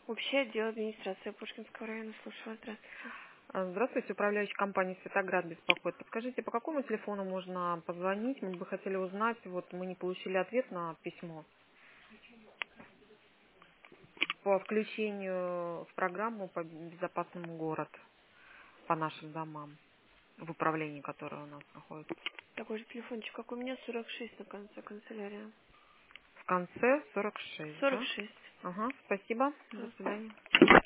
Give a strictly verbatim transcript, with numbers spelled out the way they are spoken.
Общий отдел администрации Пушкинского района. Слушаю вас. Здравствуйте. А, Здравствуйте, управляющая компания «Светоград» беспокоит. Подскажите, по какому телефону можно позвонить? Мы бы хотели узнать, вот мы не получили ответ на письмо по включению в программу по безопасному город по нашим домам, в управлении, которое у нас находится. Такой же телефончик, как у меня, сорок шесть на конце, канцелярия. В конце сорок шесть, сорок да? шесть. Ага, спасибо. До Да. свидания.